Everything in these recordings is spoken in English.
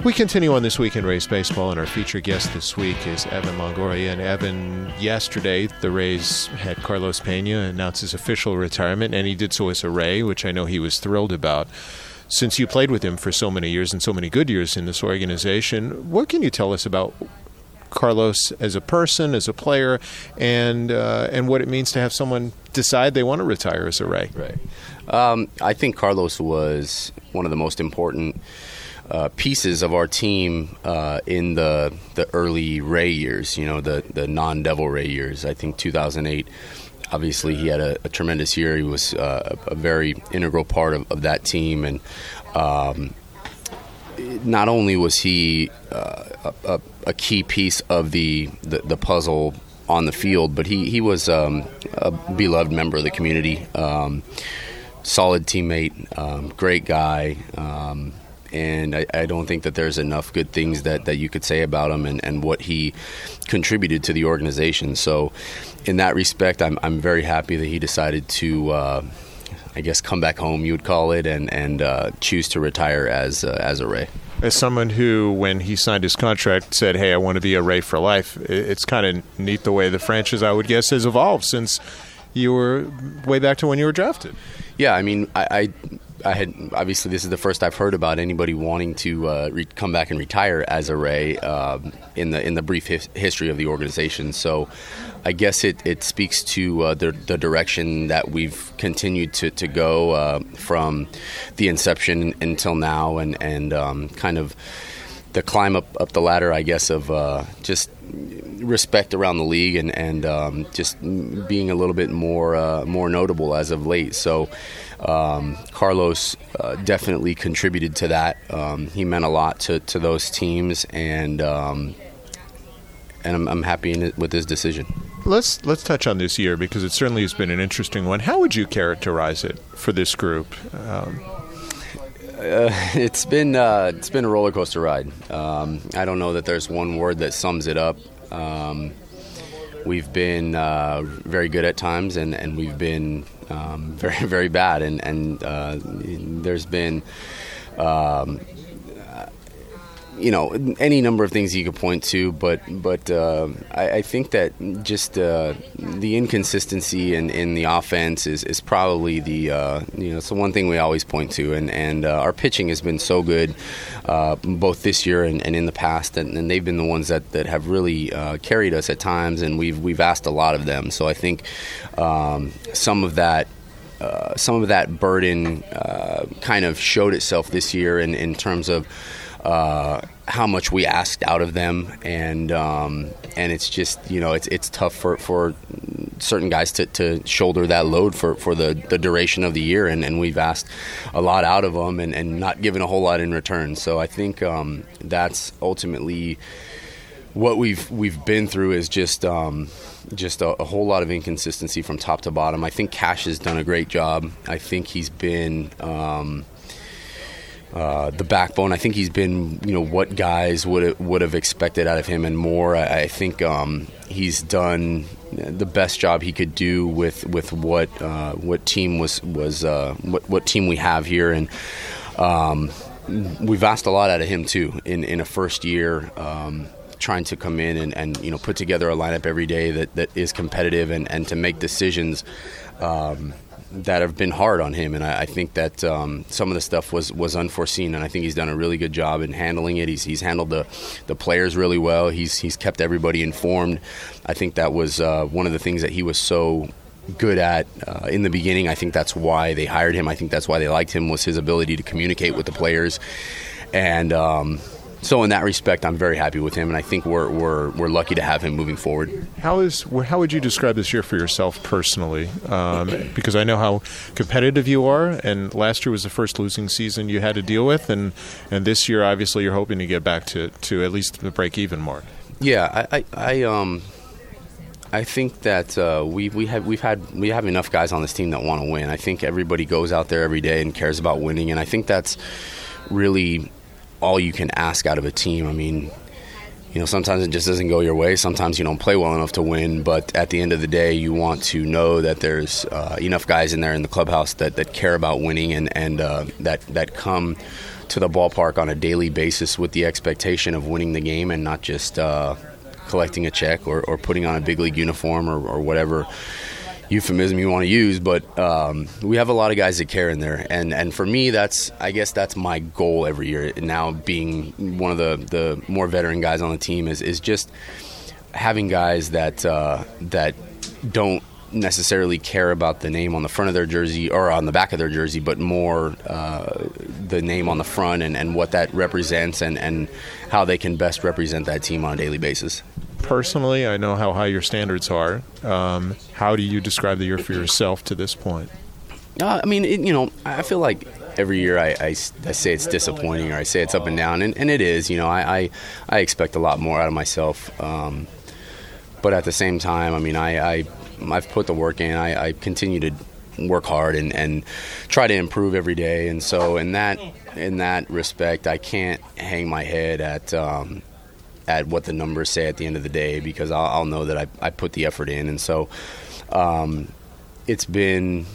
We continue on This Week in Rays Baseball, and our featured guest this week is Evan Longoria. And Evan, yesterday the Rays had Carlos Pena announce his official retirement, and he did so as a Ray, which I know he was thrilled about. Since you played with him for so many years and so many good years in this organization, what can you tell us about Carlos as a person, as a player, and what it means to have someone decide they want to retire as a Ray? Right. I think Carlos was one of the most important pieces of our team in the early Ray years, the non-Devil Ray years. I think 2008, obviously he had a tremendous year. He was a very integral part of that team, and not only was he a key piece of the puzzle on the field, but he was a beloved member of the community, solid teammate, great guy. And I don't think that there's enough good things that you could say about him and what he contributed to the organization. So in that respect, I'm very happy that he decided to, come back home, you would call it, and choose to retire as a Ray. As someone who, when he signed his contract, said, hey, I want to be a Ray for life, it's kind of neat the way the franchise, I would guess, has evolved since you were way back to when you were drafted. Yeah, I mean, I had, obviously this is the first I've heard about anybody wanting to come back and retire as a Ray in the brief history of the organization. So I guess it speaks to the direction that we've continued to go from the inception until now, and kind of the climb up the ladder, I guess, of just respect around the league and just being a little bit more notable as of late. So Carlos definitely contributed to that. He meant a lot to those teams, and I'm happy with his decision. Let's touch on this year, because it certainly has been an interesting one. How would you characterize it for this group? It's been a roller coaster ride. I don't know that there's one word that sums it up. We've been very good at times, and we've been very, very bad. And there's been any number of things you could point to, but I think that just the inconsistency in the offense is probably it's the one thing we always point to, and our pitching has been so good both this year and in the past, and they've been the ones that have really carried us at times, and we've asked a lot of them. So I think some of that burden kind of showed itself this year in terms of how much we asked out of them, and it's just it's tough for certain guys to shoulder that load for the duration of the year, and we've asked a lot out of them and not given a whole lot in return. So I think that's ultimately what we've been through, is just a whole lot of inconsistency from top to bottom. I think Cash has done a great job. I think he's been the backbone. I think he's been, what guys would have expected out of him and more. I think he's done the best job he could do with what team what team we have here, and we've asked a lot out of him too in a first year. Trying to come in and put together a lineup every day that is competitive and to make decisions that have been hard on him, and I think that some of the stuff was unforeseen, and I think he's done a really good job in handling it. He's handled the players really well. He's kept everybody informed. I think that was one of the things that he was so good at in the beginning. I think that's why they hired him. I think that's why they liked him, was his ability to communicate with the players, and so in that respect, I'm very happy with him, and I think we're lucky to have him moving forward. How would you describe this year for yourself personally? Because I know how competitive you are, and last year was the first losing season you had to deal with, and this year obviously you're hoping to get back to at least the break-even mark. Yeah, I think that we have enough guys on this team that want to win. I think everybody goes out there every day and cares about winning, and I think that's really all you can ask out of a team. I mean, sometimes it just doesn't go your way. Sometimes you don't play well enough to win. But at the end of the day, you want to know that there's enough guys in there in the clubhouse that care about winning and that come to the ballpark on a daily basis with the expectation of winning the game and not just collecting a check or putting on a big league uniform or whatever euphemism you want to use. But we have a lot of guys that care in there, and for me, I guess that's my goal every year. Now, being one of the more veteran guys on the team is just having guys that don't necessarily care about the name on the front of their jersey or on the back of their jersey, but more the name on the front and what that represents and how they can best represent that team on a daily basis. Personally, I know how high your standards are. How do you describe the year for yourself to this point? I I feel like every year I say it's disappointing or I say it's up and down, and it is. I expect a lot more out of myself. But at the same time, I've put the work in. I continue to work hard and try to improve every day. And so in that respect, I can't hang my head at what the numbers say at the end of the day, because I'll know that I put the effort in. And so it's been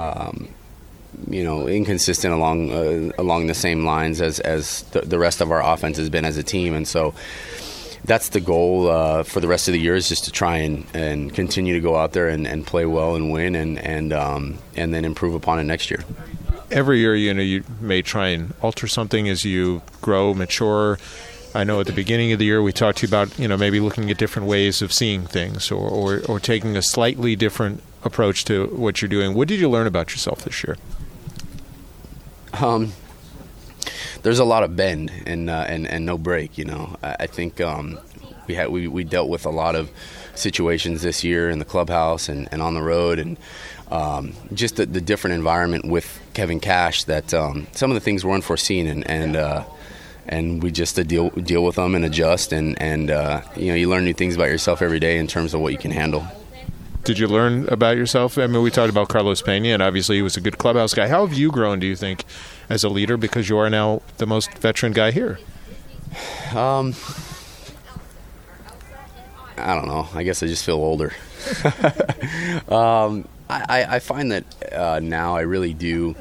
inconsistent along the same lines as the rest of our offense has been as a team. And so that's the goal for the rest of the year, is just to try and continue to go out there and play well and win and then improve upon it next year. Every year, you may try and alter something as you grow, mature. I know at the beginning of the year we talked to you about maybe looking at different ways of seeing things or taking a slightly different approach to what you're doing. What did you learn about yourself this year? There's a lot of bend and no break. I think we dealt with a lot of situations this year in the clubhouse and on the road, and just the different environment with Kevin Cash, that some of the things were unforeseen, and we just deal with them and adjust, and you learn new things about yourself every day in terms of what you can handle. Did you learn about yourself? We talked about Carlos Pena, and obviously he was a good clubhouse guy. How have you grown, do you think, as a leader, because you are now the most veteran guy here? I don't know. I guess I just feel older. I find that now I really do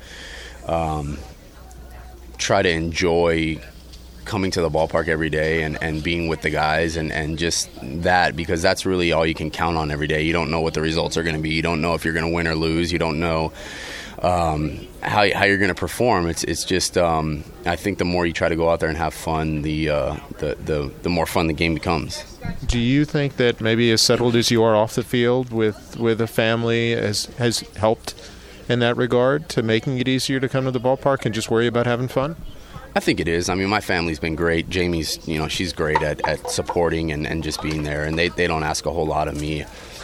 try to enjoy coming to the ballpark every day and being with the guys and just that, because that's really all you can count on every day. You don't know what the results are going to be. You don't know if you're going to win or lose. You don't know how you're going to perform. It's just I think the more you try to go out there and have fun, the more fun the game becomes. Do you think that maybe as settled as you are off the field with a family has helped in that regard to making it easier to come to the ballpark and just worry about having fun? I think it is. My family's been great. Jamie's, she's great at supporting and just being there, and they don't ask a whole lot of me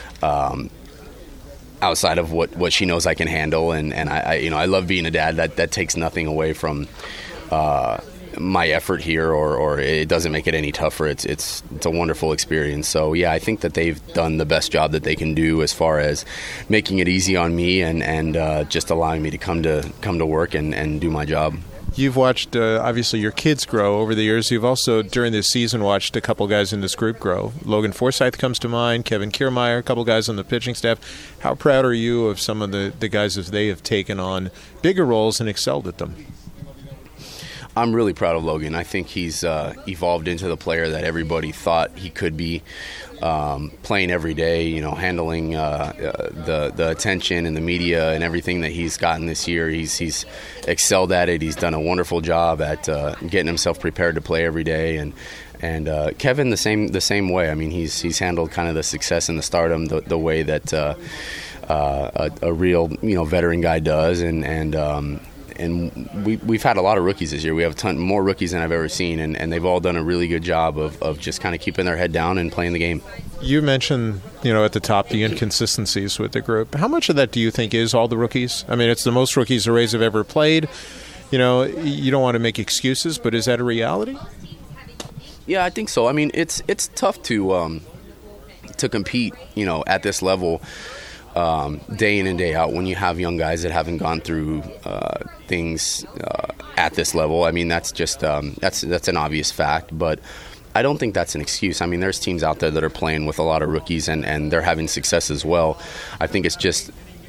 outside of what she knows I can handle, and I love being a dad. That takes nothing away from my effort here, or it doesn't make it any tougher. It's a wonderful experience. So yeah, I think that they've done the best job that they can do as far as making it easy on me and just allowing me to come to work and do my job. You've watched, obviously, your kids grow over the years. You've also, during this season, watched a couple guys in this group grow. Logan Forsythe comes to mind, Kevin Kiermaier, a couple guys on the pitching staff. How proud are you of some of the guys as they have taken on bigger roles and excelled at them? I'm really proud of Logan. I think he's evolved into the player that everybody thought he could be. Playing every day, handling the attention and the media and everything that he's gotten this year. He's excelled at it. He's done a wonderful job at getting himself prepared to play every day. And Kevin the same way. He's handled kind of the success and the stardom the way that a real veteran guy does. And we've had a lot of rookies this year. We have a ton more rookies than I've ever seen, and they've all done a really good job of just kind of keeping their head down and playing the game. You mentioned, at the top, the inconsistencies with the group. How much of that do you think is all the rookies? It's the most rookies the Rays have ever played. You don't want to make excuses, but is that a reality? Yeah, I think so. It's tough to compete, at this level. Day in and day out, when you have young guys that haven't gone through things at this level. That's just that's an obvious fact, but I don't think that's an excuse. There's teams out there that are playing with a lot of rookies and they're having success as well. I think it's just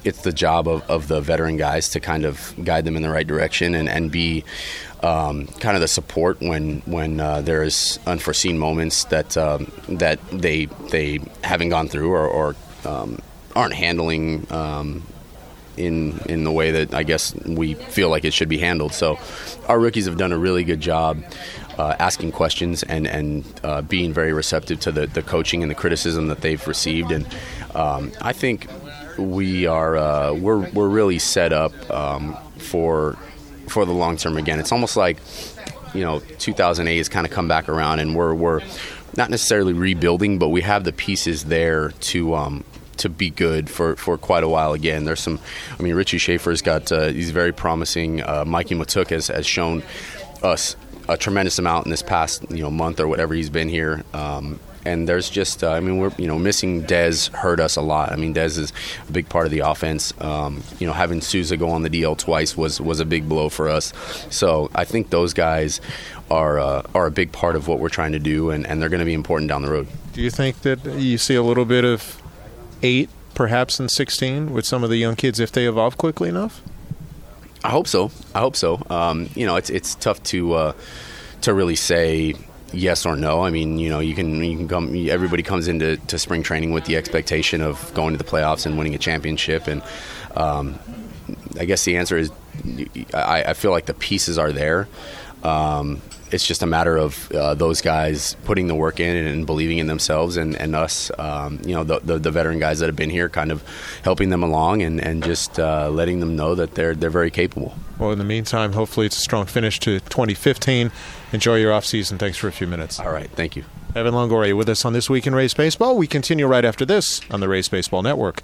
it's the job of the veteran guys to kind of guide them in the right direction and be kind of the support when there's unforeseen moments that they haven't gone through or aren't handling in the way that I guess we feel like it should be handled. So our rookies have done a really good job asking questions and being very receptive to the coaching and the criticism that they've received. And I think we're really set up for the long term again. It's almost like 2008 has kind of come back around, and we're not necessarily rebuilding, but we have the pieces there to be good for quite a while again. There's some, Richie Schaefer's got he's very promising. Mikey Matuk has shown us a tremendous amount in this past month or whatever he's been here. And there's just, we're missing Dez hurt us a lot. Dez is a big part of the offense. Having Souza go on the DL twice was a big blow for us. So I think those guys are a big part of what we're trying to do, and they're going to be important down the road. Do you think that you see a little bit of 8, perhaps in 16, with some of the young kids if they evolve quickly enough? I hope so. It's tough to really say yes or no. You can come. Everybody comes into spring training with the expectation of going to the playoffs and winning a championship, and I guess the answer is I feel like the pieces are there. It's just a matter of those guys putting the work in and believing in themselves, and us, the veteran guys that have been here, kind of helping them along and just letting them know that they're very capable. Well, in the meantime, hopefully it's a strong finish to 2015. Enjoy your off season. Thanks for a few minutes. All right, thank you. Evan Longoria with us on This Week in Rays Baseball. We continue right after this on the Rays Baseball Network.